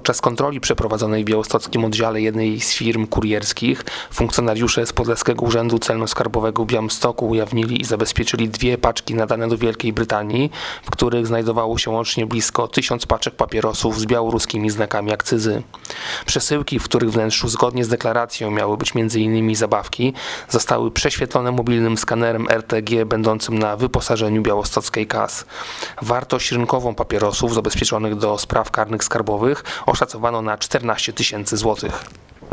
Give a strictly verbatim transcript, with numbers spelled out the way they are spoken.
Podczas kontroli przeprowadzonej w białostockim oddziale jednej z firm kurierskich funkcjonariusze z Podlaskiego Urzędu Celno-Skarbowego w Białymstoku ujawnili i zabezpieczyli dwie paczki nadane do Wielkiej Brytanii, w których znajdowało się łącznie blisko tysiąc paczek papierosów z białoruskimi znakami akcyzy. Przesyłki, w których wnętrzu zgodnie z deklaracją miały być między innymi zabawki, zostały prześwietlone mobilnym skanerem R T G będącym na wyposażeniu białostockiej K A S. Wartość rynkową papierosów zabezpieczonych do spraw karnych skarbowych oszacowano na czternaście tysięcy złotych.